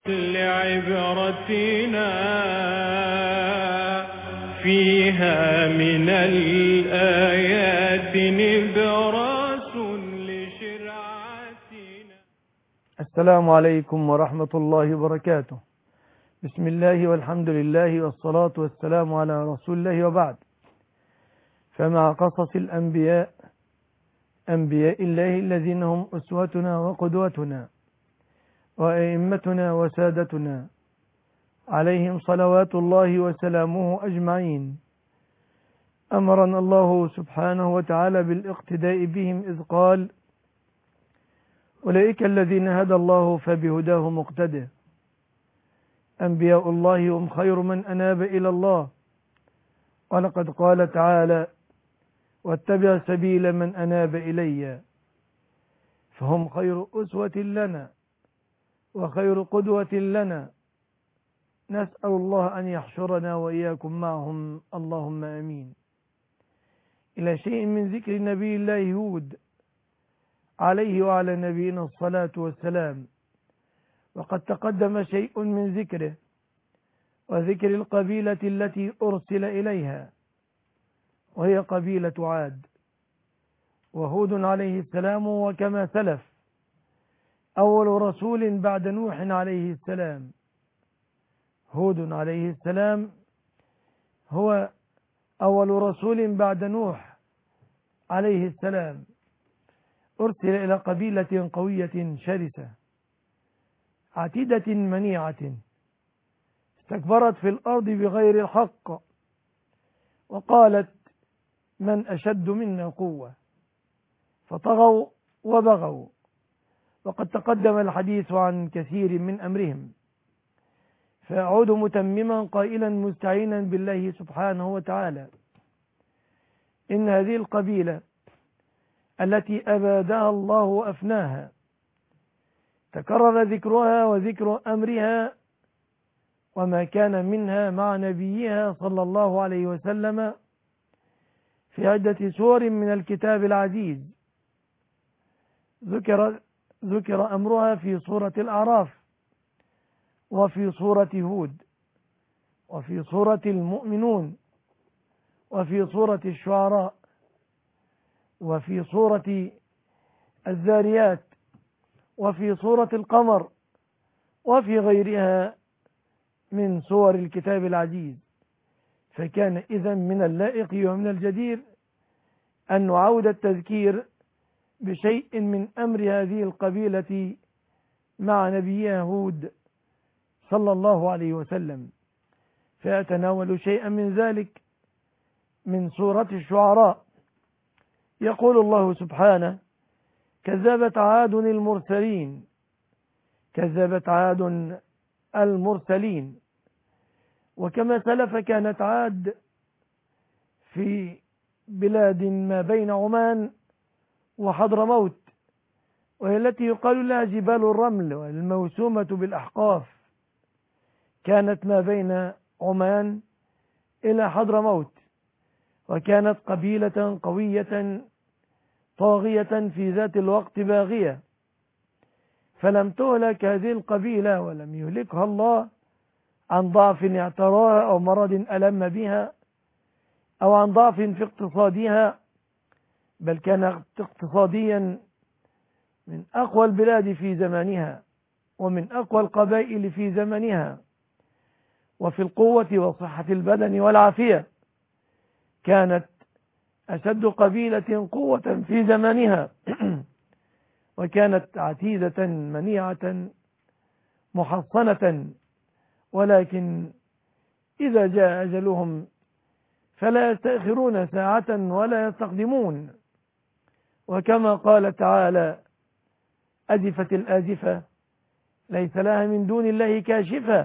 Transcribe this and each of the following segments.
لعبرتنا فيها من الآيات نبراس لشرعتنا. السلام عليكم ورحمة الله وبركاته. بسم الله والحمد لله والصلاة والسلام على رسول الله، وبعد. فمع قصص الأنبياء، أنبياء الله الذين هم أسوتنا وقدوتنا وأئمتنا وسادتنا، عليهم صلوات الله وسلامه أجمعين، أمرنا الله سبحانه وتعالى بالاقتداء بهم إذ قال: أولئك الذين هدى الله فبهداه مقتدى. أنبياء الله هم خير من أناب إلى الله، ولقد قال تعالى: واتبع سبيل من أناب إلي. فهم خير أسوة لنا وخير قدوة لنا، نسأل الله أن يحشرنا وإياكم معهم، اللهم آمين. إلى شيء من ذكر نبي الله هود عليه وعلى نبينا الصلاة والسلام، وقد تقدم شيء من ذكره وذكر القبيلة التي أرسل إليها، وهي قبيلة عاد. وهود عليه السلام وكما سلف أول رسول بعد نوح عليه السلام. هود عليه السلام هو أول رسول بعد نوح عليه السلام، أرسل إلى قبيلة قوية شرسة عتيدة منيعة، استكبرت في الأرض بغير الحق، وقالت: من أشد منا قوة، فطغوا وبغوا. وقد تقدم الحديث عن كثير من أمرهم، فأعود متمما قائلا مستعينا بالله سبحانه وتعالى: إن هذه القبيلة التي أبادها الله وأفناها تكرر ذكرها وذكر أمرها وما كان منها مع نبيها صلى الله عليه وسلم في عدة سور من الكتاب العزيز. ذكر أمرها في سورة الأعراف، وفي سورة هود، وفي سورة المؤمنون، وفي سورة الشعراء، وفي سورة الذاريات، وفي سورة القمر، وفي غيرها من سور الكتاب العزيز. فكان إذن من اللائق ومن الجدير أن نعود التذكير بشيء من أمر هذه القبيلة مع نبيها هود صلى الله عليه وسلم، فأتناول شيئا من ذلك من سورة الشعراء. يقول الله سبحانه: كذبت عاد المرسلين. كذبت عاد المرسلين. وكما سلف كانت عاد في بلاد ما بين عمان وحضرموت، وهي التي يقال لها جبال الرمل والموسومة بالأحقاف. كانت ما بين عمان إلى حضرموت، وكانت قبيلة قوية طاغية في ذات الوقت باغية. فلم تهلك هذه القبيلة ولم يهلكها الله عن ضعف اعتراها أو مرض ألم بها أو عن ضعف في اقتصادها، بل كانت اقتصاديا من أقوى البلاد في زمانها، ومن أقوى القبائل في زمنها، وفي القوة وصحة البدن والعافية كانت أشد قبيلة قوة في زمانها وكانت عتيدة منيعة محصنة. ولكن إذا جاء أجلهم فلا يستأخرون ساعة ولا يستقدمون. وكما قال تعالى: أزفت الآزفة ليس لها من دون الله كاشفة.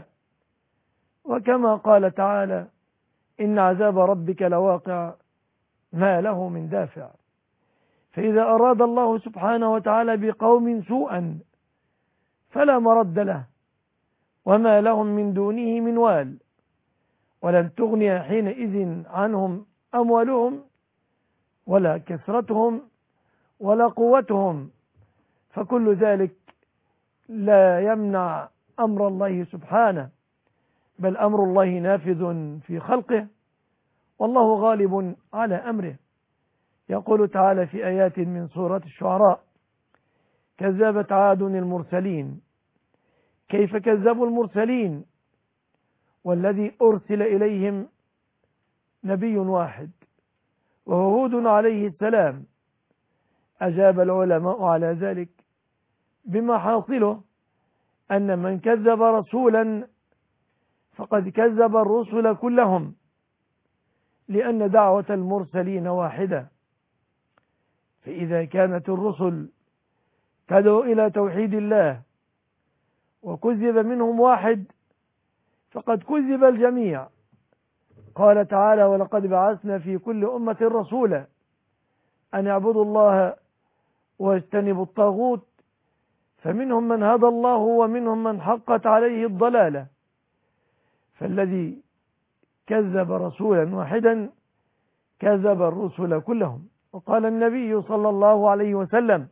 وكما قال تعالى: إن عذاب ربك لواقع ما له من دافع. فإذا أراد الله سبحانه وتعالى بقوم سوءا فلا مرد له، وما لهم من دونه من وال، ولن تغني حينئذ عنهم أموالهم ولا كثرتهم ولا قوتهم، فكل ذلك لا يمنع أمر الله سبحانه، بل أمر الله نافذ في خلقه، والله غالب على أمره. يقول تعالى في آيات من سورة الشعراء: كذبت عاد المرسلين. كيف كذبوا المرسلين والذي أرسل إليهم نبي واحد وهو هود عليه السلام؟ أجاب العلماء على ذلك بما حاصله أن من كذب رسولا فقد كذب الرسل كلهم، لأن دعوة المرسلين واحدة. فإذا كانت الرسل تدعو إلى توحيد الله وكذب منهم واحد فقد كذب الجميع. قال تعالى: ولقد بعثنا في كل أمة رسولا أن اعبدوا الله واجتنبوا الطاغوت، فمنهم من هدى الله ومنهم من حقت عليه الضلالة. فالذي كذب رسولا واحدا كذب الرسل كلهم. وقال النبي صلى الله عليه وسلم: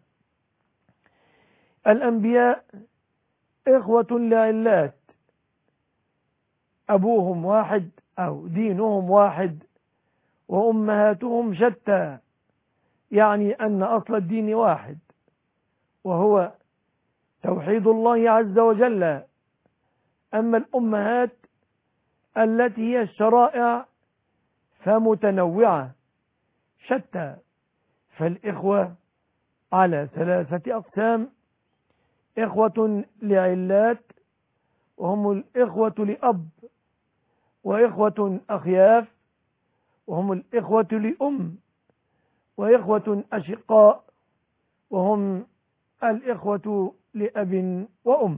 الأنبياء إخوة لعلات، أبوهم واحد أو دينهم واحد وأمهاتهم شتى، يعني أن أصل الدين واحد وهو توحيد الله عز وجل. أما الأمهات التي هي الشرائع فمتنوعة شتى. فالإخوة على ثلاثة أقسام: إخوة لعلات وهم الإخوة لأب، وإخوة أخياف وهم الإخوة لأم، وإخوة أشقاء وهم الإخوة لأب وأم.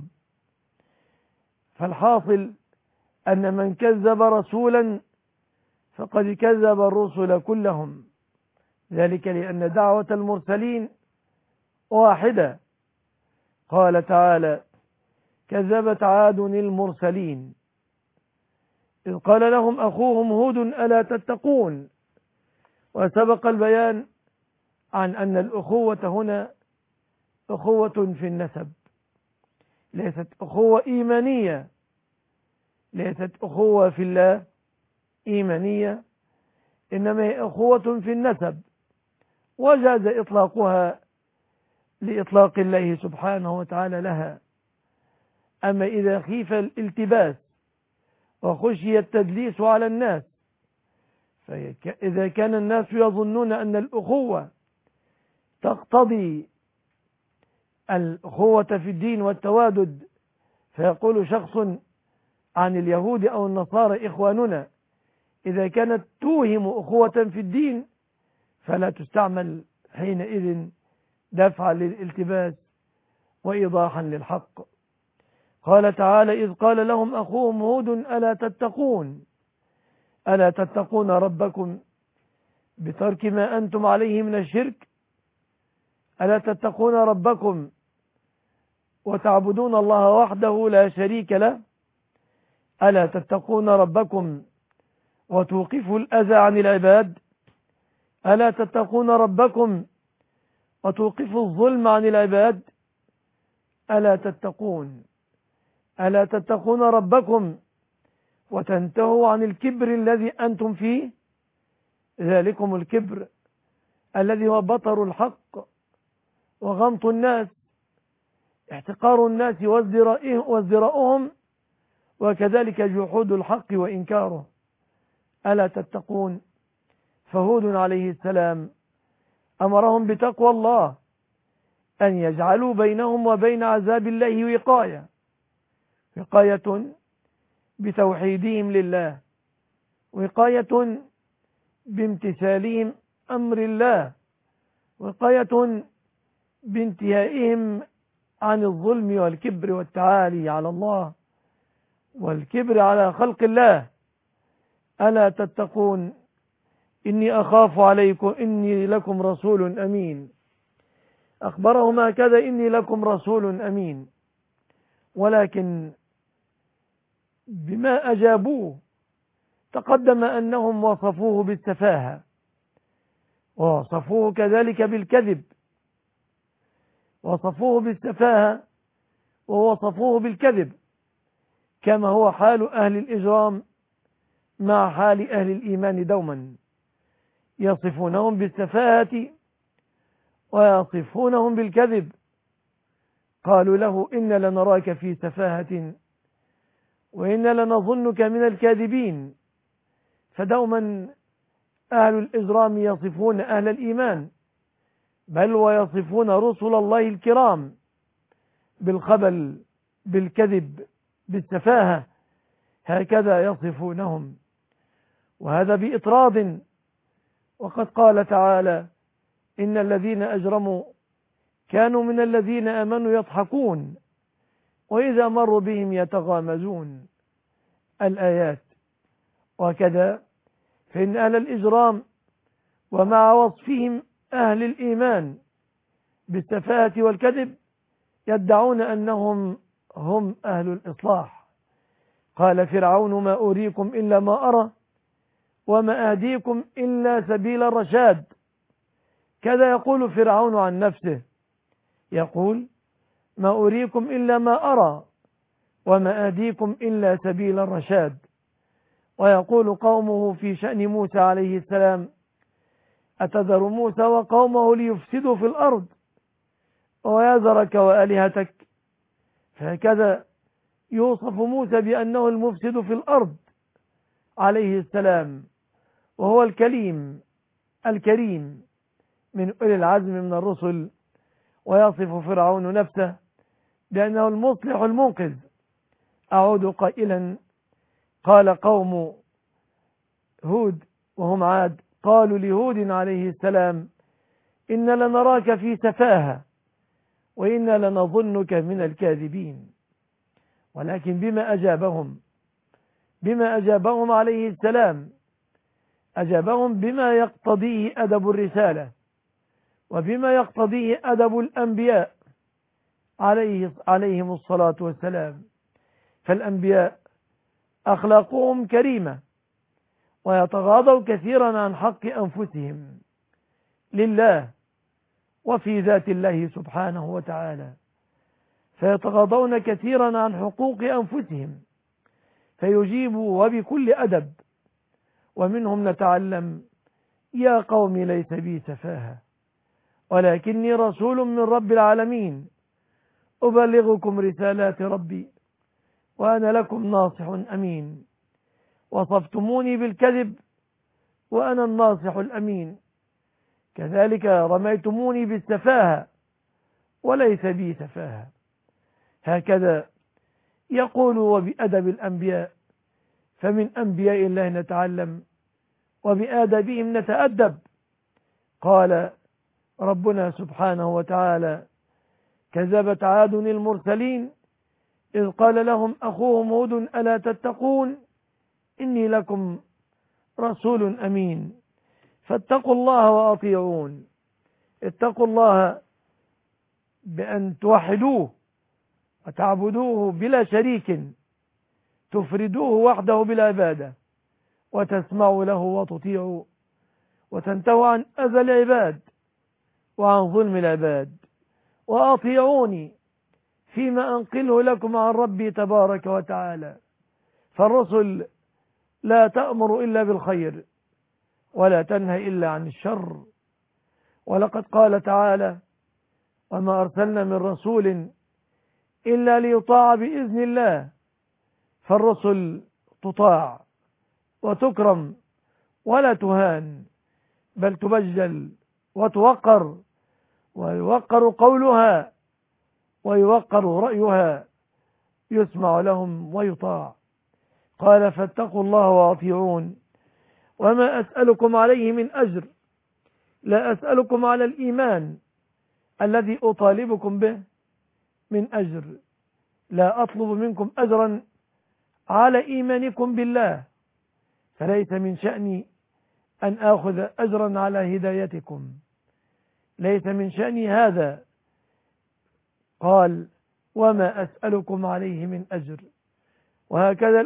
فالحاصل أن من كذب رسولا فقد كذب الرسل كلهم، ذلك لأن دعوة المرسلين واحدة. قال تعالى: كذبت عاد المرسلين إذ قال لهم أخوهم هود ألا تتقون. وسبق البيان عن أن الأخوة هنا أخوة في النسب، ليست أخوة إيمانية، ليست أخوة في الله إيمانية، إنما هي أخوة في النسب، وجاز إطلاقها لإطلاق الله سبحانه وتعالى لها. أما إذا خيف الالتباس وخشي التدليس على الناس، فإذا كان الناس يظنون أن الأخوة تقتضي الأخوة في الدين والتوادد، فيقول شخص عن اليهود أو النصارى إخواننا، إذا كانت توهم أخوة في الدين فلا تستعمل حينئذ دفعا للالتباس وإيضاحا للحق. قال تعالى: إذ قال لهم أخوهم هود ألا تتقون. ألا تتقون ربكم بترك ما أنتم عليه من الشرك؟ ألا تتقون ربكم وتعبدون الله وحده لا شريك له؟ ألا تتقون ربكم وتوقفوا الأذى عن العباد؟ ألا تتقون ربكم وتوقفوا الظلم عن العباد؟ ألا تتقون؟ ألا تتقون ربكم وتنتهوا عن الكبر الذي أنتم فيه؟ ذلكم الكبر الذي هو بطر الحق وغمط الناس، احتقار الناس وازدراؤهم، وكذلك جحود الحق وإنكاره. ألا تتقون؟ فهود عليه السلام أمرهم بتقوى الله، أن يجعلوا بينهم وبين عذاب الله وقاية بتوحيدهم لله، وقاية بامتثالهم أمر الله، وقاية بانتهائهم عن الظلم والكبر والتعالي على الله والكبر على خلق الله. ألا تتقون إني أخاف عليكم إني لكم رسول أمين. أخبرهم هكذا: إني لكم رسول أمين. ولكن بما أجابوه تقدم أنهم وصفوه بالسفاهة، ووصفوه كذلك بالكذب، وصفوه بالسفاهة ووصفوه بالكذب. كما هو حال أهل الإجرام مع حال أهل الإيمان دوما، يصفونهم بالسفاهة ويصفونهم بالكذب. قالوا له إنا لنراك في سفاهة وإنا لنظنك من الكاذبين. فدوما أهل الإجرام يصفون أهل الإيمان، بل ويصفون رسل الله الكرام بالخبل، بالكذب، بالسفاهة، هكذا يصفونهم، وهذا بإطراد. وقد قال تعالى إن الذين أجرموا كانوا من الذين آمنوا يضحكون وإذا مروا بهم يتغامزون، الآيات. وكذا فإن أهل الإجرام ومع وصفهم أهل الإيمان بالسفاهة والكذب يدعون أنهم هم أهل الإصلاح. قال فرعون ما أريكم إلا ما أرى وما أهديكم إلا سبيل الرشاد. كذا يقول فرعون عن نفسه، يقول ما أريكم إلا ما أرى وما أهديكم إلا سبيل الرشاد. ويقول قومه في شأن موسى عليه السلام أتذر موسى وقومه ليفسدوا في الأرض ويذرك وآلهتك. فهكذا يوصف موسى بأنه المفسد في الأرض عليه السلام، وهو الكليم الكريم من أولي العزم من الرسل. ويصف فرعون نفسه بأنه المصلح المنقذ. أعود قائلا قال قوم هود وهم عاد قالوا لهود عليه السلام إن لنراك في سفاهة وإنا لنظنك من الكاذبين. ولكن بما أجابهم عليه السلام، أجابهم بما يقتضيه أدب الرسالة وبما يقتضيه أدب الأنبياء عليهم الصلاة والسلام. فالأنبياء أخلاقهم كريمة ويتغاضوا كثيرا عن حق أنفسهم لله وفي ذات الله سبحانه وتعالى، فيتغاضون كثيرا عن حقوق أنفسهم فيجيبوا وبكل أدب. ومنهم نتعلم يا قوم ليس بي سفاهة ولكني رسول من رب العالمين أبلغكم رسالات ربي وأنا لكم ناصح أمين. وصفتموني بالكذب وأنا الناصح الأمين، كذلك رميتموني بالسفاهة وليس بي سفاهة. هكذا يقول وبأدب الأنبياء، فمن أنبياء الله نتعلم وبآدبهم نتأدب. قال ربنا سبحانه وتعالى كذبت عاد المرسلين إذ قال لهم أخوهم هود ألا تتقون إني لكم رسول أمين فاتقوا الله وأطيعون. اتقوا الله بأن توحدوه وتعبدوه بلا شريك، تفردوه وحده بالعبادة وتسمعوا له وتطيعوا وتنتهوا عن أذى العباد وعن ظلم العباد، وأطيعوني فيما أنقله لكم عن ربي تبارك وتعالى. فالرسل لا تأمر إلا بالخير ولا تنهى إلا عن الشر. ولقد قال تعالى وما أرسلنا من رسول إلا ليطاع بإذن الله. فالرسل تطاع وتكرم ولا تهان، بل تبجل وتوقر، ويوقر قولها ويوقر رأيها، يسمع لهم ويطاع. قال فاتقوا الله وأطيعون وما أسألكم عليه من أجر، لا أسألكم على الإيمان الذي أطالبكم به من أجر، لا أطلب منكم أجرا على إيمانكم بالله، فليس من شأني أن آخذ أجرا على هدايتكم، ليس من شأني هذا. قال وما أسألكم عليه من أجر. وهكذا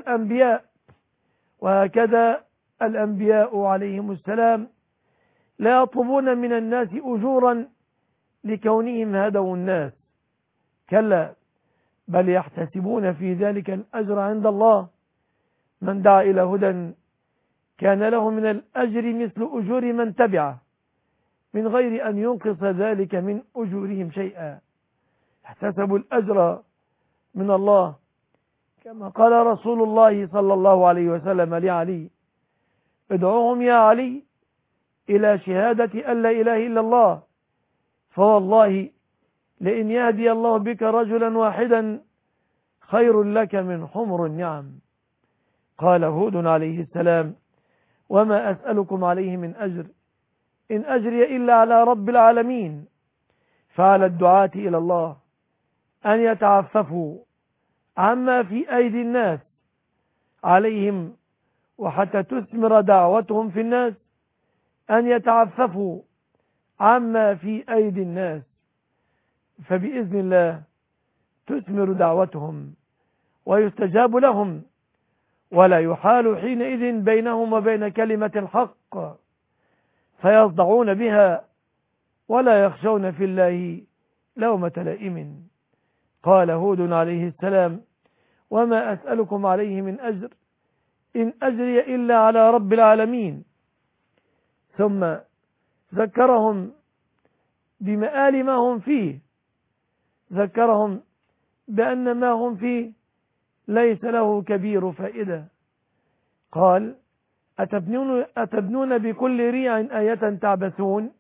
الأنبياء عليهم السلام لا يطلبون من الناس أجورا لكونهم هدوا الناس، كلا، بل يحتسبون في ذلك الأجر عند الله. من دعا إلى هدى كان له من الأجر مثل أجور من تبعه من غير أن ينقص ذلك من أجورهم شيئا. احتسبوا الأجر من الله، كما قال رسول الله صلى الله عليه وسلم لعلي: ادعوهم يا علي إلى شهادة أن لا إله إلا الله، فوالله لئن يهدي الله بك رجلا واحدا خير لك من حمر النعم. قال هود عليه السلام: وما أسألكم عليه من أجر، إن أجري إلا على رب العالمين. فعلى الدعاة إلى الله أن يتعففوا عما في أيدي الناس عليهم، وحتى تثمر دعوتهم في الناس أن يتعففوا عما في أيدي الناس، فبإذن الله تثمر دعوتهم ويستجاب لهم، ولا يحال حينئذ بينهم وبين كلمة الحق، فيصدعون بها ولا يخشون في الله لومة لائم. قال هود عليه السلام: وما أسألكم عليه من أجر، إن أجري إلا على رب العالمين. ثم ذكرهم بمآل ما هم فيه، ذكرهم بأن ما هم فيه ليس له كبير فائدة. قال: أتبنون بكل ريع آية تعبثون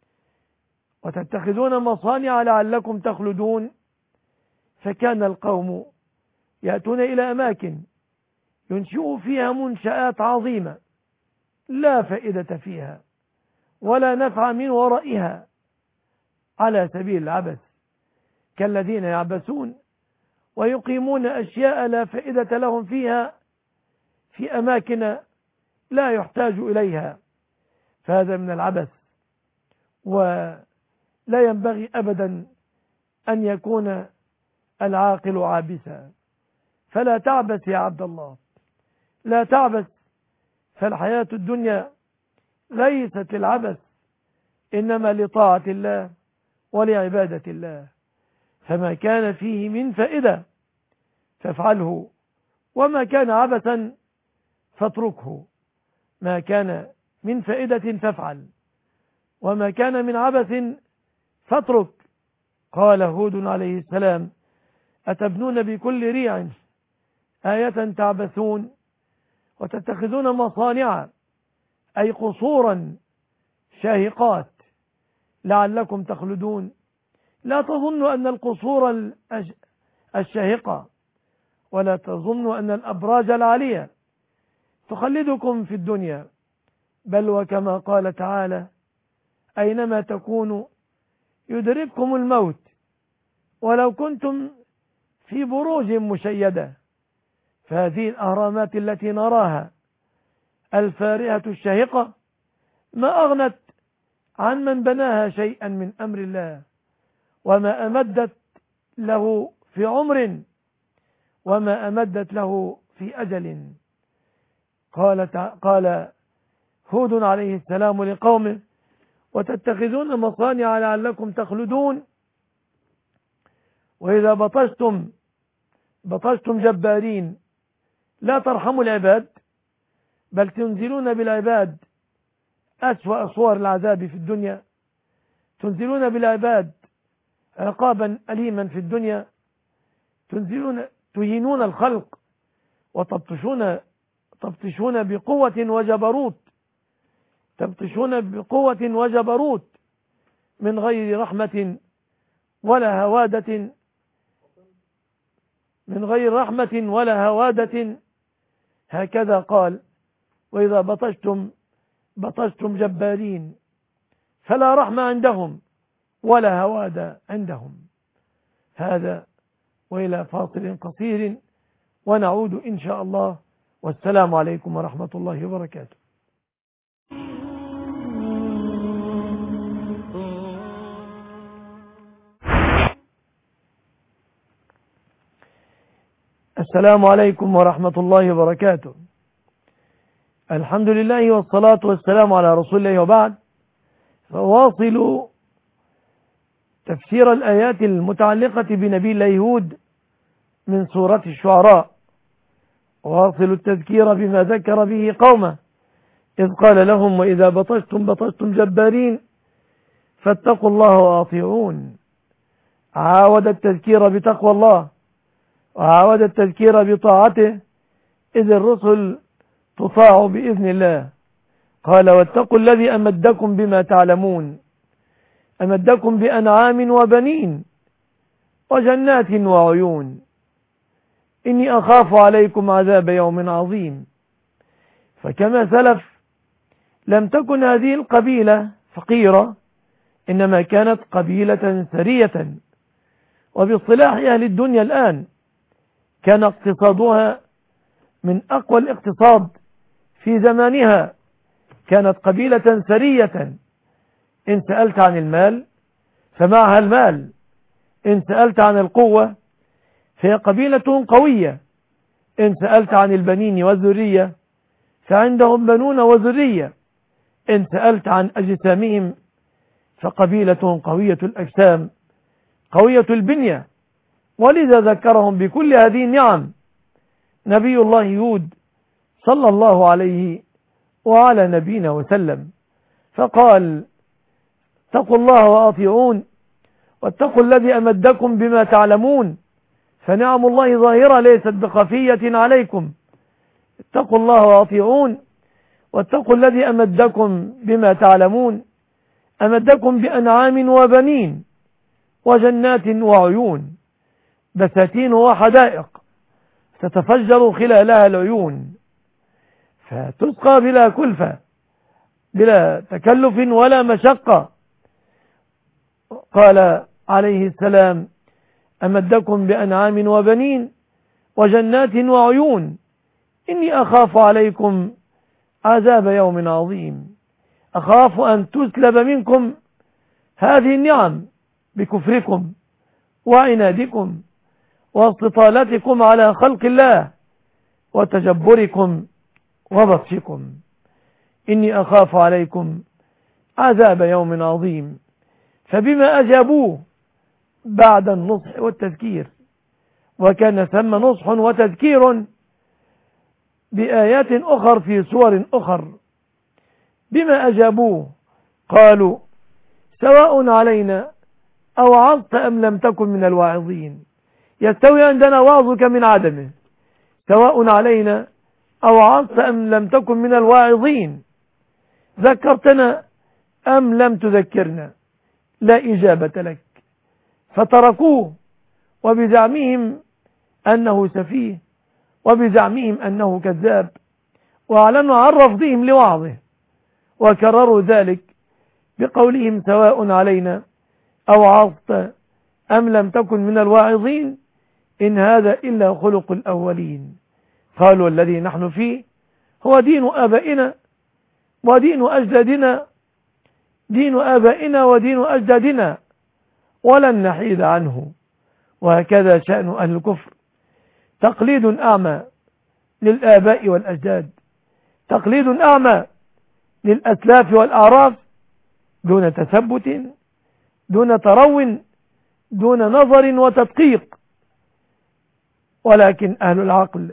وتتخذون مصانع لعلكم تخلدون. فكان القوم يأتون إلى أماكن ينشئوا فيها منشآت عظيمة لا فائدة فيها ولا نفع من ورائها على سبيل العبث، كالذين يعبثون ويقيمون أشياء لا فائدة لهم فيها في أماكن لا يحتاج إليها، فهذا من العبث، ولا ينبغي أبدا أن يكون العاقل عابثا. فلا تعبث يا عبد الله، لا تعبث، فالحياة الدنيا ليست للعبث، إنما لطاعة الله ولعبادة الله. فما كان فيه من فائدة فافعله، وما كان عبثا فاتركه. ما كان من فائدة فافعل، وما كان من عبث فاترك. قال هود عليه السلام: أتبنون بكل ريع آية تعبثون وتتخذون مصانع، أي قصورا شاهقات لعلكم تخلدون. لا تظنوا أن القصور الشاهقة ولا تظنوا أن الأبراج العالية تخلدكم في الدنيا، بل وكما قال تعالى: أينما تكونوا يدرككم الموت ولو كنتم في بروج مشيدة. فهذه الأهرامات التي نراها الفارهة الشاهقة ما أغنت عن من بناها شيئا من أمر الله، وما أمدت له في عمر، وما أمدت له في أجل. قال هود عليه السلام لقومه: وتتخذون مصانع لعلكم تخلدون. وإذا بطشتم جبارين لا ترحموا العباد، بل تنزلون بالعباد أسوأ صور العذاب في الدنيا، تنزلون بالعباد عقابا أليما في الدنيا، تهينون الخلق وتبطشون بقوة وجبروت، تبطشون بقوة وجبروت من غير رحمة ولا هوادة، من غير رحمة ولا هوادة. هكذا قال: وإذا بطشتم جبارين فلا رحمة عندهم ولا هواد عندهم. هذا، وإلى فاصل قصير ونعود إن شاء الله، والسلام عليكم ورحمة الله وبركاته. السلام عليكم ورحمة الله وبركاته. الحمد لله والصلاة والسلام على رسول الله، وبعد، فواصل تفسير الآيات المتعلقة بنبي الله هود من سورة الشعراء: واصل التذكير بما ذكر به قومه إذ قال لهم وإذا بطشتم بطشتم جبارين فاتقوا الله وأطيعون. عاود التذكير بتقوى الله وعاود التذكير بطاعته، إذ الرسل تطاع بإذن الله. قال واتقوا الذي أمدكم بما تعلمون، أمدكم بأنعام وبنين وجنات وعيون إني أخاف عليكم عذاب يوم عظيم. فكما سلف لم تكن هذه القبيلة فقيرة، إنما كانت قبيلة ثرية، وباصطلاح أهل الدنيا الآن كان اقتصادها من أقوى الاقتصاد في زمانها. كانت قبيلة ثرية، إن سألت عن المال فمعها المال، إن سألت عن القوة فهي قبيلة قوية، إن سألت عن البنين والذرية فعندهم بنون وذرية، إن سألت عن أجسامهم فقبيلة قوية الأجسام قوية البنية. ولذا ذكرهم بكل هذه النعم نبي الله هود صلى الله عليه وعلى نبينا وسلم، فقال اتقوا الله وأطيعون واتقوا الذي أمدكم بما تعلمون، فنعم الله ظاهرة ليست بخفية عليكم. اتقوا الله وأطيعون واتقوا الذي أمدكم بما تعلمون، أمدكم بأنعام وبنين وجنات وعيون، بساتين وحدائق تتفجر خلالها العيون، فتسقى بلا كلفة بلا تكلف ولا مشقة. قال عليه السلام أمدكم بأنعام وبنين وجنات وعيون إني أخاف عليكم عذاب يوم عظيم. أخاف أن تسلب منكم هذه النعم بكفركم وعنادكم واستطالتكم على خلق الله وتجبركم وبطشكم. إني أخاف عليكم عذاب يوم عظيم. فبما أجابوه بعد النصح والتذكير، وكان ثم نصح وتذكير بآيات أخر في سور أخر، بما أجابوه قالوا سواء علينا أوعظت أم لم تكن من الواعظين. يستوي عندنا وعظك من عدمه، سواء علينا أوعظت أم لم تكن من الواعظين، ذكرتنا أم لم تذكرنا لا إجابة لك. فتركوه وبزعمهم أنه سفيه وبزعمهم أنه كذاب، وأعلنوا عن رفضهم لوعظه، وكرروا ذلك بقولهم سواء علينا أوعظت أم لم تكن من الواعظين إن هذا إلا خلق الأولين. قالوا الذي نحن فيه هو دين آبائنا ودين أجدادنا، دين آبائنا ودين أجدادنا ولن نحيد عنه. وهكذا شأن أهل الكفر، تقليد أعمى للآباء والأجداد، تقليد أعمى للأسلاف والأعراف، دون تثبت دون ترو دون نظر وتدقيق. ولكن أهل العقل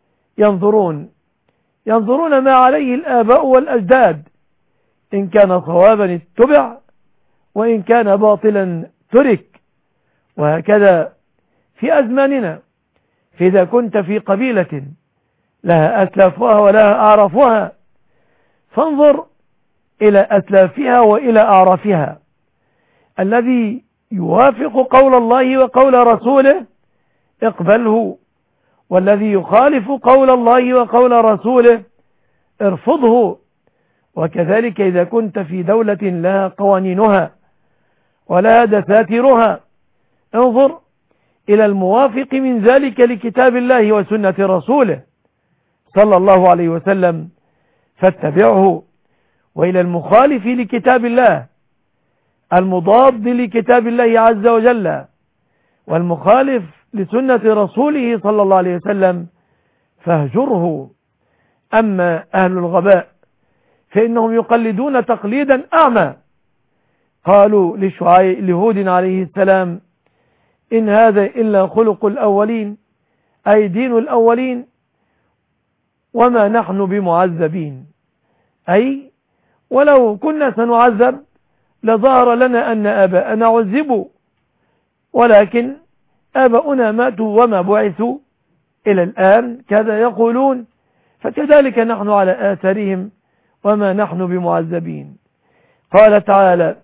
ينظرون ما عليه الآباء والأجداد، إن كان صوابا اتبع وإن كان باطلا ترك. وهكذا في أزماننا، فإذا كنت في قبيلة لها أسلافها ولها أعرافها فانظر إلى أسلافها وإلى أعرافها، الذي يوافق قول الله وقول رسوله اقبله، والذي يخالف قول الله وقول رسوله ارفضه. وكذلك إذا كنت في دولة لها قوانينها ولها دساتيرها انظر إلى الموافق من ذلك لكتاب الله وسنة رسوله صلى الله عليه وسلم فاتبعه، وإلى المخالف لكتاب الله المضاد لكتاب الله عز وجل والمخالف لسنة رسوله صلى الله عليه وسلم فاهجره. أما أهل الغباء فإنهم يقلدون تقليدا أعمى. قالوا لهود عليه السلام إن هذا إلا خلق الأولين، أي دين الأولين وما نحن بمعذبين، أي ولو كنا سنعذب لظهر لنا أن آباءنا عذبوا، ولكن آباؤنا ماتوا وما بعثوا إلى الآن كذا يقولون، فكذلك نحن على آثارهم وما نحن بمعذبين. قال تعالى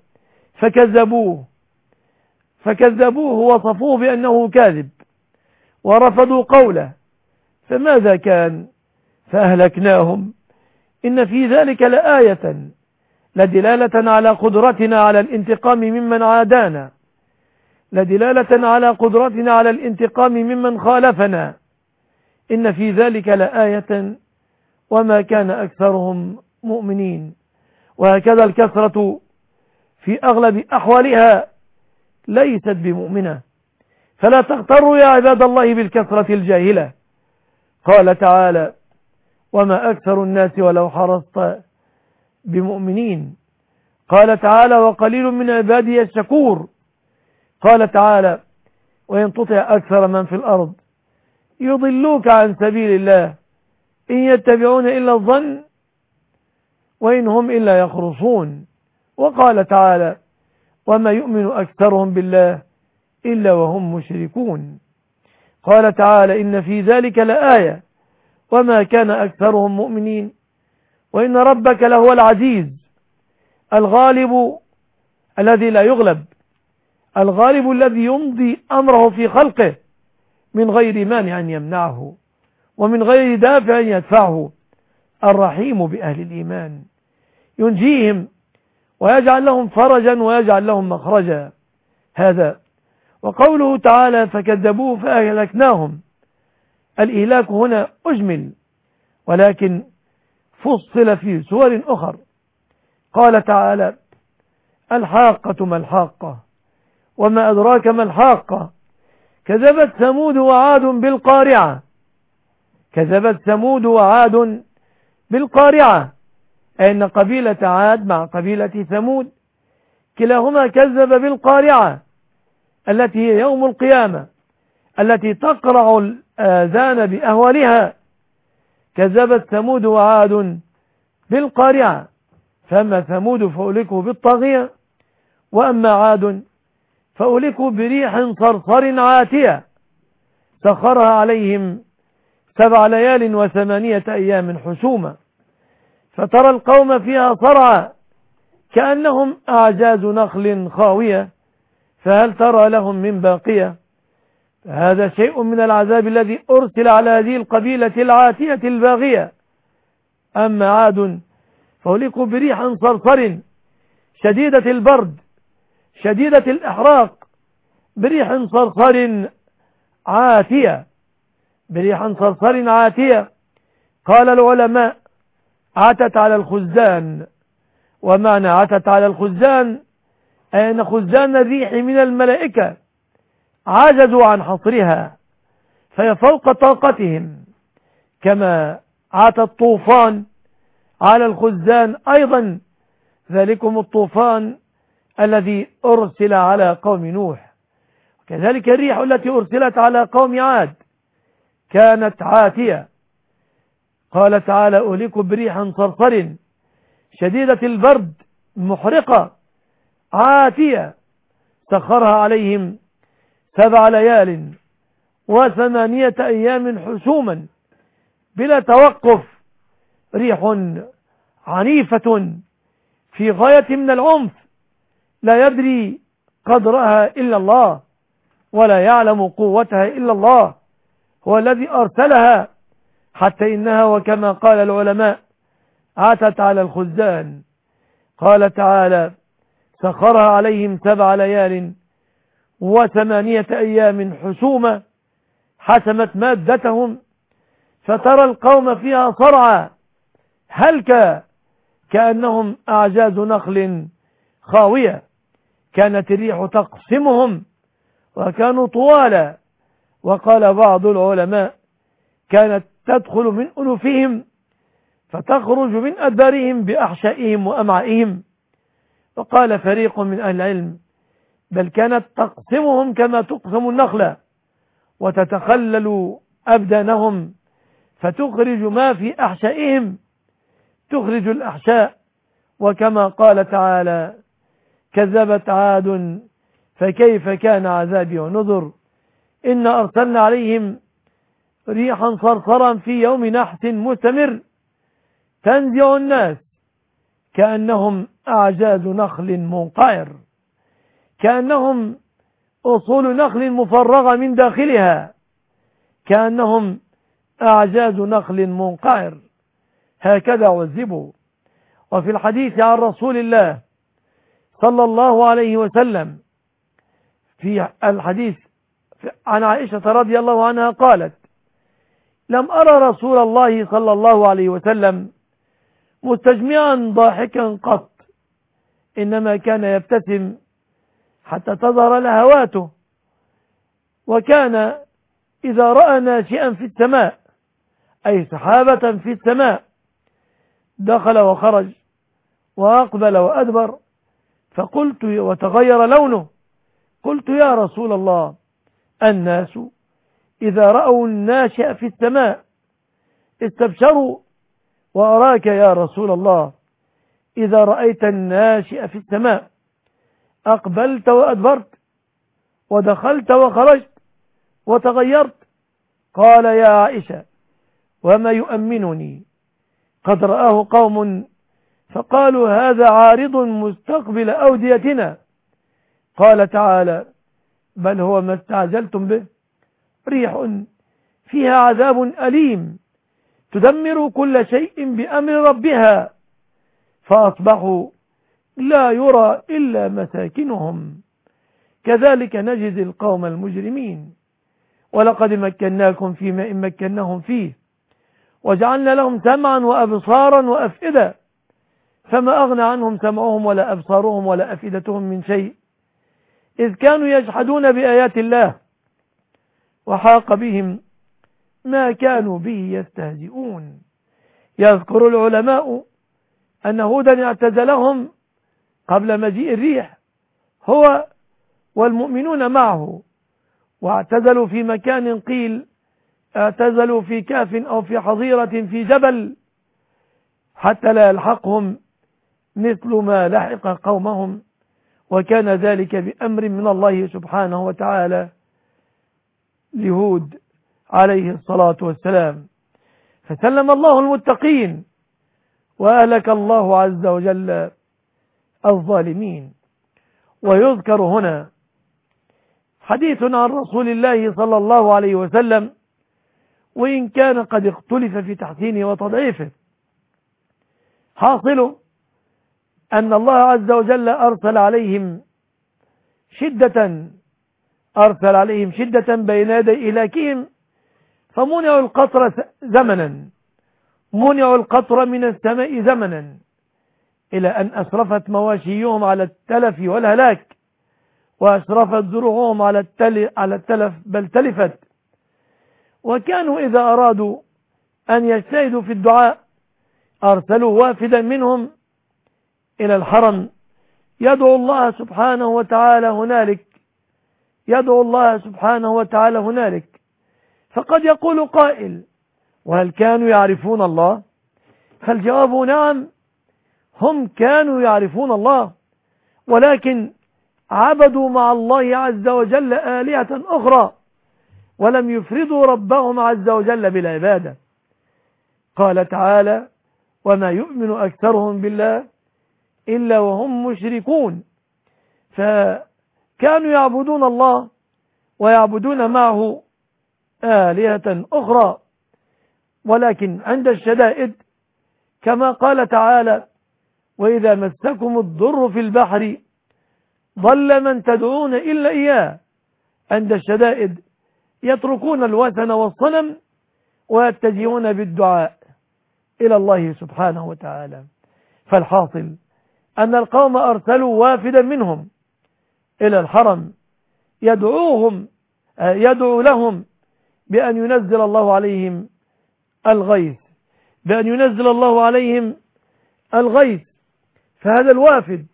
فكذبوه وصفوه بأنه كاذب ورفضوا قوله، فماذا كان؟ فأهلكناهم. إن في ذلك لآية لدلالة على قدرتنا على الانتقام ممن عادانا، لدلالة على قدرتنا على الانتقام ممن خالفنا. إن في ذلك لآية وما كان أكثرهم مؤمنين. وهكذا الكثرة في أغلب أحوالها ليست بمؤمنة، فلا تغتروا يا عباد الله بالكثرة الجاهلة. قال تعالى وما أكثر الناس ولو حرصت بمؤمنين. قال تعالى وقليل من عبادي الشكور. قال تعالى وإن تطع أكثر من في الأرض يضلوك عن سبيل الله إن يتبعون إلا الظن وإن هم إلا يخرصون. وقال تعالى وما يؤمن أكثرهم بالله إلا وهم مشركون. قال تعالى إن في ذلك لآية وما كان أكثرهم مؤمنين وإن ربك لهو العزيز الغالب الذي لا يغلب، الغالب الذي يمضي أمره في خلقه من غير مانع يمنعه ومن غير دافع يدفعه، الرحيم بأهل الإيمان ينجيهم ويجعل لهم فرجا ويجعل لهم مخرجا. هذا. وقوله تعالى فكذبوه فأهلكناهم، الإهلاك هنا أجمل ولكن فصل في سور أخر. قال تعالى الحاقة ما الحاقة وما أدراك ما الحاقة كذبت ثمود وعاد بالقارعة. كذبت ثمود وعاد بالقارعة، أي أن قبيلة عاد مع قبيلة ثمود كلاهما كذب بالقارعة التي هي يوم القيامة التي تقرع الآذان بأهوالها. كذبت ثمود وعاد بالقارعة، فأما ثمود فأهلكوا بالطاغية وأما عاد فأهلكوا بريح صرصر عاتية سخرها عليهم 7 ليال و8 أيام حسوما فترى القوم فيها صرعى كأنهم أعجاز نخل خاوية فهل ترى لهم من باقية. هذا شيء من العذاب الذي أرسل على هذه القبيلة العاتية الباغية. أما عاد فأهلكوا بريح صرصر شديدة البرد شديدة الإحراق، بريح صرصر عاتية، بريح صرصر عاتية. قال العلماء عتت على الخزان، ومعنى عتت على الخزان أي أن خزان الريح من الملائكة عجزوا عن حصرها فهي فوق طاقتهم، كما عتى الطوفان على الخزان أيضا، ذلكم الطوفان الذي أرسل على قوم نوح. كذلك الريح التي أرسلت على قوم عاد كانت عاتية. قال تعالى أهلكوا بريح صرصر شديدة البرد محرقة عاتية سخرها عليهم 7 ليال و8 أيام حسوما بلا توقف، ريح عنيفة في غاية من العنف لا يدري قدرها إلا الله ولا يعلم قوتها إلا الله، هو الذي أرسلها حتى إنها وكما قال العلماء عتت على الخزان. قال تعالى سخرها عليهم 7 ليال و8 أيام حسوما حسمت مادتهم فترى القوم فيها صرعى هلكا كأنهم أعجاز نخل خاوية. كانت الريح تقسمهم وكانوا طوالا، وقال بعض العلماء كانت تدخل من أنفهم فتخرج من أدبارهم بأحشائهم وأمعائهم. وقال فريق من أهل العلم بل كانت تقسمهم كما تقسم النخلة وتتخلل أبدانهم فتخرج ما في أحشائهم، تخرج الأحشاء. وكما قال تعالى: كذبت عاد فكيف كان عذابي ونذر، إن أرسلنا عليهم ريحا صرصرا في يوم نحس مستمر تنزع الناس كأنهم أعجاز نخل منقعر، كأنهم أصول نخل مفرغة من داخلها، كأنهم أعجاز نخل منقعر، هكذا عذبوا. وفي الحديث عن رسول الله صلى الله عليه وسلم، في الحديث عن عائشة رضي الله عنها قالت: لم أرى رسول الله صلى الله عليه وسلم مستجمعا ضاحكا قط، إنما كان يبتسم حتى تظهر لهواته، وكان إذا رأى ناشئا في السماء أي سحابة في السماء دخل وخرج وأقبل وأدبر، فقلت وتغير لونه، قلت: يا رسول الله، الناس إذا رأوا الناشئ في السماء استبشروا، وأراك يا رسول الله إذا رأيت الناشئ في السماء أقبلت وأدبرت ودخلت وخرجت وتغيرت. قال: يا عائشة، وما يؤمنني؟ قد رآه قوم فقالوا هذا عارض مستقبل أوديتنا. قال تعالى: بل هو ما استعجلتم به، ريح فيها عذاب أليم تدمر كل شيء بأمر ربها، فأصبحوا لا يرى إلا مساكنهم، كذلك نجزي القوم المجرمين. ولقد مكناكم فيما إن مكناهم فيه وجعلنا لهم سمعا وأبصارا وأفئدة، فما أغنى عنهم سمعهم ولا أبصارهم ولا أفئدتهم من شيء، إذ كانوا يجحدون بآيات الله وحاق بهم ما كانوا به يستهزئون. يذكر العلماء أن هودا اعتزلهم قبل مجيء الريح، هو والمؤمنون معه، واعتزلوا في مكان قيل اعتزلوا في كهف أو في حظيرة في جبل حتى لا يلحقهم مثل ما لحق قومهم، وكان ذلك بأمر من الله سبحانه وتعالى لهود عليه الصلاة والسلام، فسلم الله المتقين وأهلك الله عز وجل الظالمين. ويذكر هنا حديث عن رسول الله صلى الله عليه وسلم، وإن كان قد اختلف في تحسينه وتضعيفه، حاصل أن الله عز وجل أرسل عليهم شدة بين يدي إهلاكهم، فمنعوا القطر زمنا، منعوا القطر من السماء زمنا، إلى أن أسرفت مواشيهم على التلف والهلاك، وأسرفت زروعهم على التلف بل تلفت. وكانوا إذا أرادوا أن يجتهدوا في الدعاء أرسلوا وافدا منهم إلى الحرم يدعو الله سبحانه وتعالى هنالك، فقد يقول قائل: وهل كانوا يعرفون الله؟ فالجواب نعم، هم كانوا يعرفون الله، ولكن عبدوا مع الله عز وجل آلهة أخرى ولم يفردوا ربهم عز وجل بالعبادة. قال تعالى: وما يؤمن أكثرهم بالله إلا وهم مشركون. فكانوا يعبدون الله ويعبدون معه آلهة أخرى، ولكن عند الشدائد كما قال تعالى: وإذا مسكم الضر في البحر ضل من تدعون إلا إياه. عند الشدائد يتركون الوثن والصنم ويتجهون بالدعاء إلى الله سبحانه وتعالى. فالحاصل أن القوم أرسلوا وافدا منهم إلى الحرم يدعو لهم بأن ينزل الله عليهم الغيث، فهذا الوافد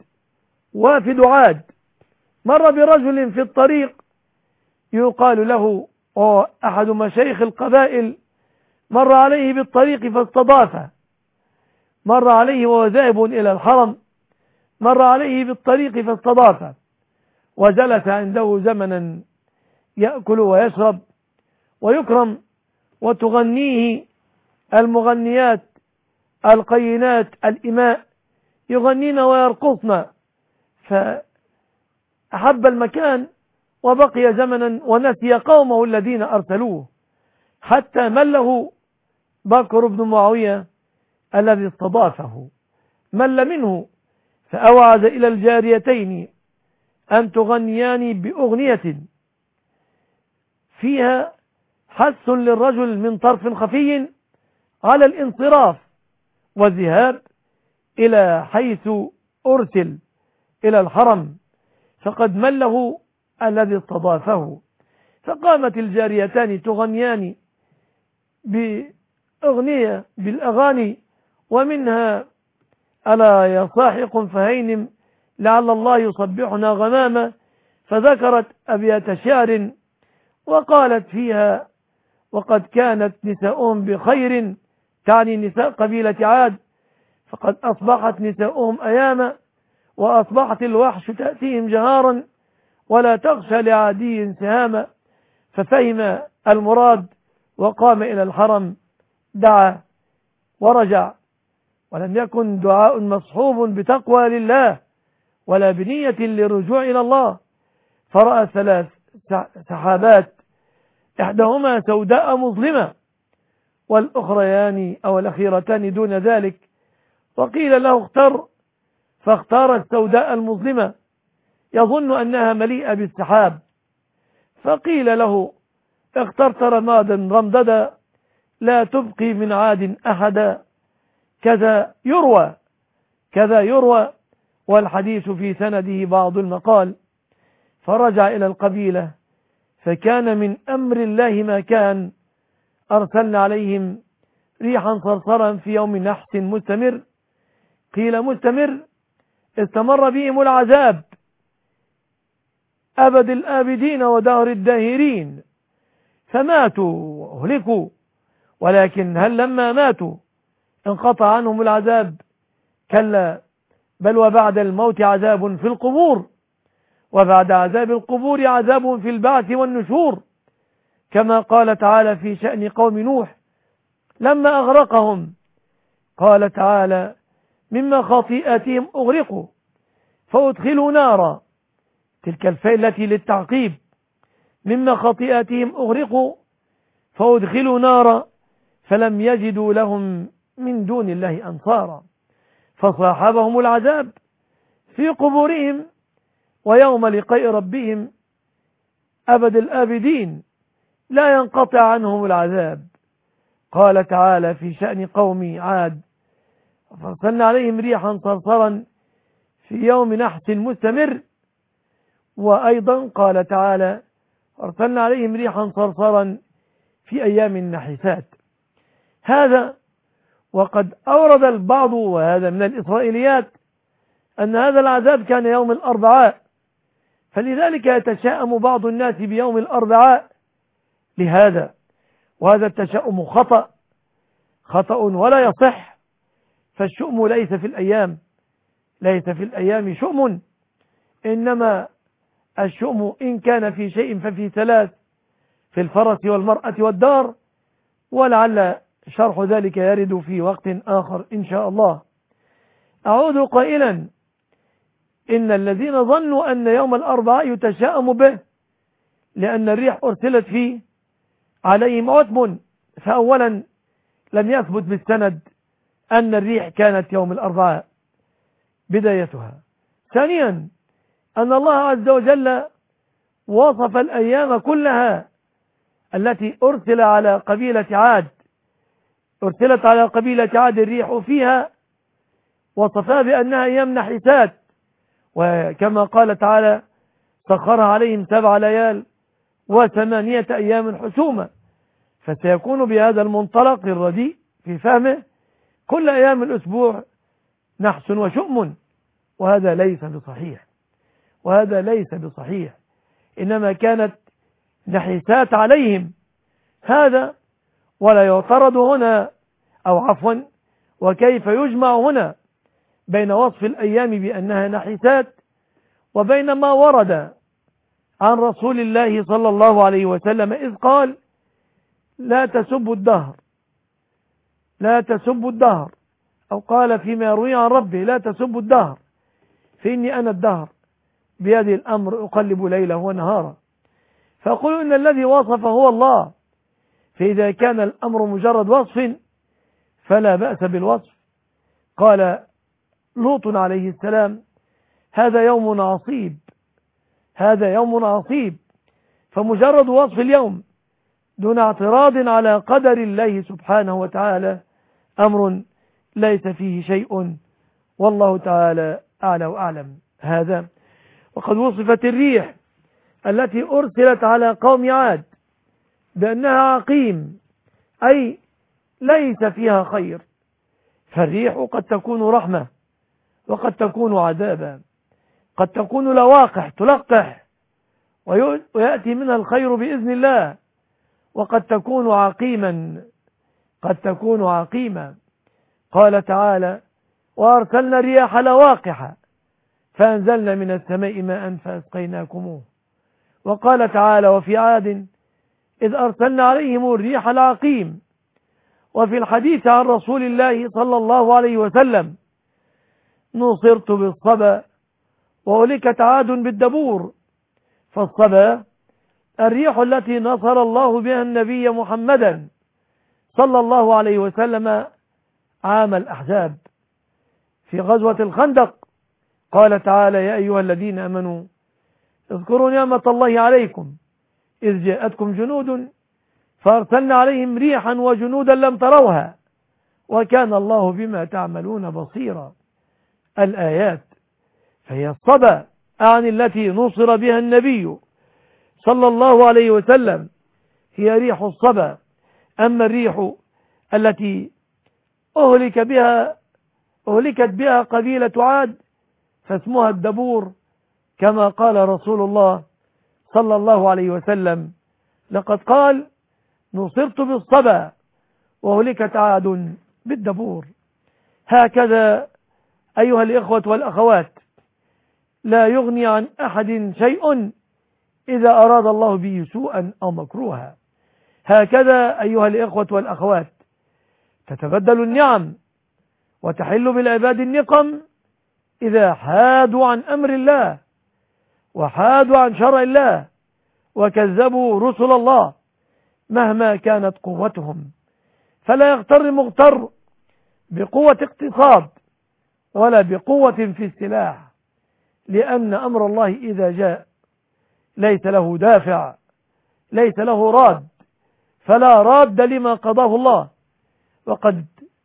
وافد عاد مر برجل في الطريق يقال له وأحد مشايخ القبائل مر عليه بالطريق فاستضافه، مر عليه وهو ذاهب إلى الحرم، مر عليه بالطريق فاستضافه وجلس عنده زمنا يأكل ويشرب ويكرم، وتغنيه المغنيات القينات الإماء يغنين ويرقصن، فأحب المكان وبقي زمنا ونسي قومه الذين أرسلوه، حتى مله بكر بن معاوية الذي استضافه، مل منه فأوعز إلى الجاريتين أن تغنيان بأغنية فيها حث للرجل من طرف خفي على الانصراف والذهاب إلى حيث أرسل إلى الحرم، فقد مله الذي استضافه. فقامت الجاريتان تغنيان بأغنية بالأغاني، ومنها ألا يصاحق فهينم لعل الله يصبحنا غماما، فذكرت أبيات شعر وقالت فيها وقد كانت نساؤهم بخير، تعني نساء قبيلة عاد، فقد أصبحت نساؤهم أياما، وأصبحت الوحش تأتيهم جهارا ولا تخشى لعادي سهاما. ففهم المراد وقام إلى الحرم، دعا ورجع، ولم يكن دعاء مصحوب بتقوى لله ولا بنية للرجوع إلى الله، فرأى 3 سحابات إحداهما سوداء مظلمة والأخريان أو الأخيرتان دون ذلك، وقيل له اختر، فاختار السوداء المظلمة يظن أنها مليئة بالسحاب، فقيل له اخترت رمادا رمددا لا تبقي من عاد أحدا، كذا يروى والحديث في سنده بعض المقال. فرجع إلى القبيلة فكان من أمر الله ما كان، أرسلنا عليهم ريحا صرصرا في يوم نحس مستمر، قيل مستمر استمر بهم العذاب أبد الآبدين ودهر الداهرين، فماتوا وأهلكوا، ولكن هل لما ماتوا انقطع عنهم العذاب؟ كلا، بل وبعد الموت عذاب في القبور، وبعد عذاب القبور عذاب في البعث والنشور، كما قال تعالى في شأن قوم نوح لما أغرقهم، قال تعالى مما خطيئتهم أغرقوا فأدخلوا نارا، تلك الفاء التي للتعقيب، مما خطيئتهم أغرقوا فأدخلوا نارا فلم يجدوا لهم من دون الله أنصارا، فصاحبهم العذاب في قبورهم ويوم لقاء ربهم أبد الآبدين لا ينقطع عنهم العذاب. قال تعالى في شأن قوم عاد فأرسلنا عليهم ريحا صرصرا في يوم نحس مستمر، وأيضا قال تعالى أرسلنا عليهم ريحا صرصرا في أيام نحسات. هذا وقد أورد البعض، وهذا من الإسرائيليات، أن هذا العذاب كان يوم الأربعاء، فلذلك يتشاءم بعض الناس بيوم الأربعاء لهذا، وهذا التشاؤم خطأ ولا يصح، فالشؤم ليس في الأيام شؤم، إنما الشؤم إن كان في شيء ففي 3، في الفرس والمرأة والدار، ولعل شرح ذلك يرد في وقت آخر إن شاء الله. أعود قائلا إن الذين ظنوا أن يوم الأربعاء يتشاءم به لأن الريح أرسلت فيه عليهم عتم، فأولا لم يثبت بالسند أن الريح كانت يوم الأربعاء بدايتها. ثانيا أن الله عز وجل وصف الأيام كلها التي أرسلت على قبيلة عاد الريح فيها، وصفها بأنها أيام نحسات، وكما قال تعالى سخرها عليهم 7 ليال و8 أيام حسوما، فسيكون بهذا المنطلق الرديء في فهمه كل أيام الأسبوع نحس وشؤم، وهذا ليس بصحيح، إنما كانت نحسات عليهم هذا، ولا يعترض هنا، أو عفوا، وكيف يجمع هنا بين وصف الأيام بأنها نحسات وبين ما ورد عن رسول الله صلى الله عليه وسلم إذ قال: لا تسبوا الدهر، لا تسبوا الدهر، أو قال فيما يروي عن ربه: لا تسبوا الدهر فإني أنا الدهر بيدي الأمر أقلب ليله ونهارا. فأقول إن الذي وصف هو الله، فإذا كان الأمر مجرد وصف فلا بأس بالوصف. قال لوط عليه السلام: هذا يوم عصيب، هذا يوم عصيب. فمجرد وصف اليوم دون اعتراض على قدر الله سبحانه وتعالى أمر ليس فيه شيء، والله تعالى أعلى وأعلم. هذا وقد وصفت الريح التي أرسلت على قوم عاد بأنها عقيم، أي ليس فيها خير. فالريح قد تكون رحمة، وقد تكون عذابا، قد تكون لواقح تلقح ويأتي منها الخير بإذن الله، وقد تكون عقيما، قد تكون عقيما. قال تعالى: وأرسلنا الرياح لواقح فأنزلنا من السماء ماء فأسقيناكموه. وقال تعالى: وفي عاد إذ أرسلنا عليهم الريح العقيم. وفي الحديث عن رسول الله صلى الله عليه وسلم: نصرت بالصبا وأهلكت عاد بالدبور. فالصبا الريح التي نصر الله بها النبي محمدا صلى الله عليه وسلم عام الأحزاب في غزوة الخندق. قال تعالى: يا أيها الذين آمنوا اذكروا نعمة الله عليكم إذ جاءتكم جنود فأرسلنا عليهم ريحا وجنودا لم تروها وكان الله بما تعملون بصيرا. الآيات. فهي الصبا أعني التي نصر بها النبي صلى الله عليه وسلم هي ريح الصبا. أما الريح التي أهلكت بها قبيلة عاد فاسمها الدبور، كما قال رسول الله صلى الله عليه وسلم: لقد قال: نصرت بالصبا وأهلكت عاد بالدبور. هكذا أيها الإخوة والأخوات، لا يغني عن أحد شيء إذا أراد الله به سوءا أو مكروها. هكذا أيها الإخوة والأخوات تتبدل النعم وتحل بالعباد النقم إذا حادوا عن أمر الله وحادوا عن شرع الله وكذبوا رسل الله مهما كانت قوتهم. فلا يغتر مغتر بقوة اقتصاد ولا بقوة في السلاح، لأن أمر الله إذا جاء ليس له دافع، ليس له راد، فلا راد لما قضاه الله. وقد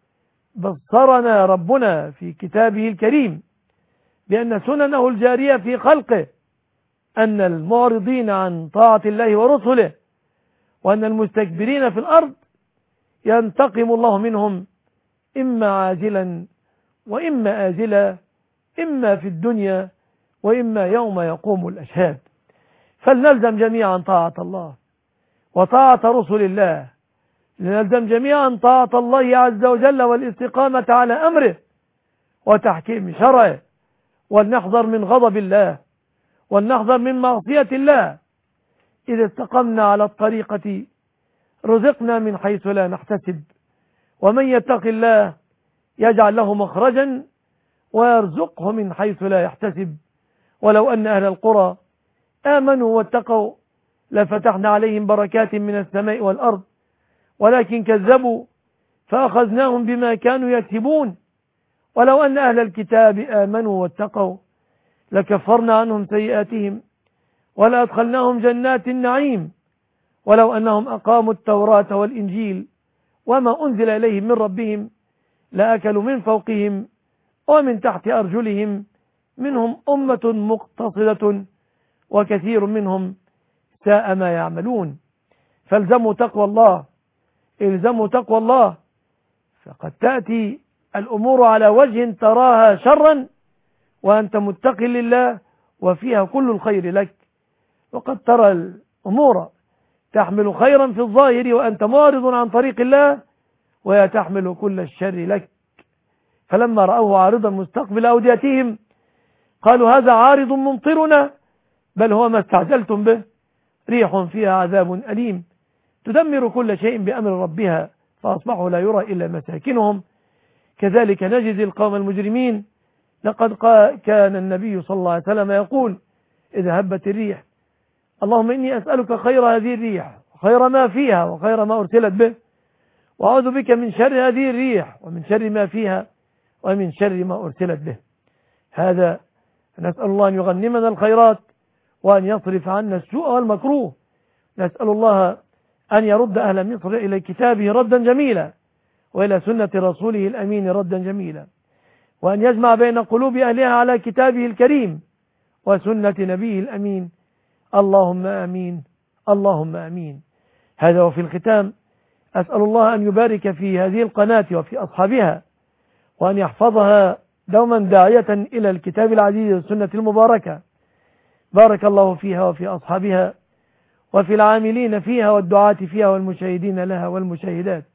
بصرنا ربنا في كتابه الكريم بأن سننه الجارية في خلقه أن المعرضين عن طاعة الله ورسله وأن المستكبرين في الأرض ينتقم الله منهم إما عاجلا وإما آجلا، إما في الدنيا وإما يوم يقوم الأشهاد. فلنلزم جميعا طاعة الله وطاعة رسل الله، لنلزم جميعا طاعة الله عز وجل والاستقامة على أمره وتحكيم شرعه، ولنحذر من غضب الله ولنحذر من معصية الله. إذا استقمنا على الطريقة رزقنا من حيث لا نحتسب، ومن يتق الله يجعل له مخرجا ويرزقه من حيث لا يحتسب. ولو أن أهل القرى آمنوا واتقوا لفتحنا عليهم بركات من السماء والأرض ولكن كذبوا فأخذناهم بما كانوا يكسبون. ولو أن أهل الكتاب آمنوا واتقوا لكفرنا عنهم سيئاتهم ولأدخلناهم جنات النعيم. ولو أنهم أقاموا التوراة والإنجيل وما أنزل إليهم من ربهم لأكلوا من فوقهم ومن تحت أرجلهم منهم أمة مقتصدة وكثير منهم ساء ما يعملون. فالزموا تقوى الله، الزموا تقوى الله، فقد تأتي الأمور على وجه تراها شرا وأنت متق لله وفيها كل الخير لك، وقد ترى الأمور تحمل خيرا في الظاهر وأنت معرض عن طريق الله، وهي تحمل كل الشر لك. فلما رأوه عارضا مستقبل أوديتهم قالوا هذا عارض ممطرنا بل هو ما استعجلتم به ريح فيها عذاب أليم تدمر كل شيء بأمر ربها فأصبحوا لا يرى إلا مساكنهم كذلك نجزي القوم المجرمين. لقد كان النبي صلى الله عليه وسلم يقول إذا هبت الريح اللهم إني أسألك خير هذه الريح وخير ما فيها وخير ما أرسلت به، وأعوذ بك من شر هذه الريح ومن شر ما فيها ومن شر ما أرسلت به. هذا نسأل الله أن يغنمنا الخيرات وأن يصرف عنا السوء والمكروه. نسأل الله أن يرد أهل مصر إلى كتابه ردا جميلا وإلى سنة رسوله الأمين ردا جميلا، وأن يجمع بين قلوب أهلها على كتابه الكريم وسنة نبيه الأمين. اللهم آمين اللهم آمين. هذا وفي الختام أسأل الله أن يبارك في هذه القناة وفي أصحابها وأن يحفظها دوما داعية إلى الكتاب العزيز والسنة المباركة. بارك الله فيها وفي أصحابها وفي العاملين فيها والدعاة فيها والمشاهدين لها والمشاهدات.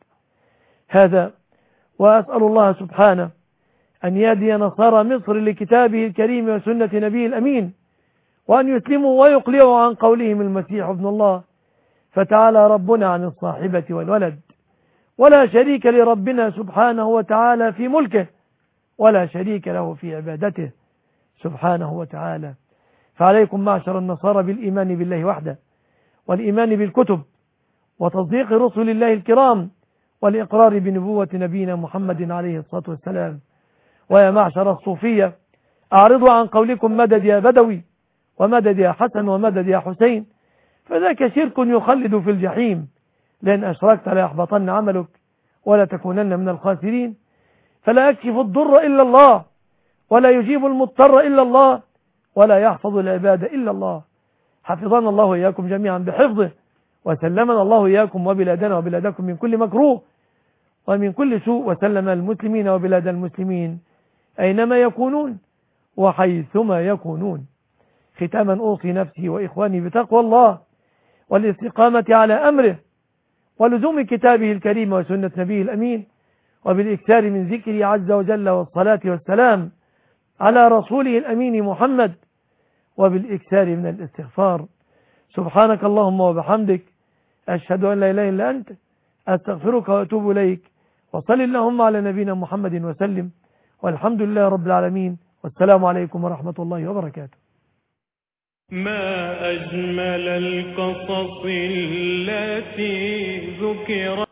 هذا وأسأل الله سبحانه أن يهدي نصارى مصر لكتابه الكريم وسنة نبيه الأمين، وأن يسلموا ويقلعوا عن قولهم المسيح ابن الله. فتعالى ربنا عن الصاحبة والولد، ولا شريك لربنا سبحانه وتعالى في ملكه ولا شريك له في عبادته سبحانه وتعالى. فعليكم معشر النصارى بالإيمان بالله وحده والإيمان بالكتب وتصديق رسل الله الكرام والإقرار بنبوة نبينا محمد عليه الصلاة والسلام. ويا معشر الصوفية أعرضوا عن قولكم مدد يا بدوي ومدد يا حسن ومدد يا حسين، فذاك شرك يخلد في الجحيم، لأن أشركت ليحبطن عملك ولا تكونن من الخاسرين. فلا يكشف الضر إلا الله ولا يجيب المضطر إلا الله ولا يحفظ العباد إلا الله. حفظنا الله وإياكم جميعا بحفظه، وسلمنا الله وإياكم وبلادنا وبلادكم من كل مكروه ومن كل سوء، وسلم المسلمين وبلاد المسلمين أينما يكونون وحيثما يكونون. ختاما أوصي نفسي وإخواني بتقوى الله والاستقامة على أمره ولزوم كتابه الكريم وسنة نبيه الأمين، وبالإكثار من ذكره عز وجل والصلاة والسلام على رسوله الأمين محمد، وبالإكثار من الاستغفار. سبحانك اللهم وبحمدك أشهد أن لا إله إلا أنت أستغفرك وأتوب إليك. وصل اللهم على نبينا محمد وسلم، والحمد لله رب العالمين، والسلام عليكم ورحمة الله وبركاته. ما أجمل القصص التي ذكرت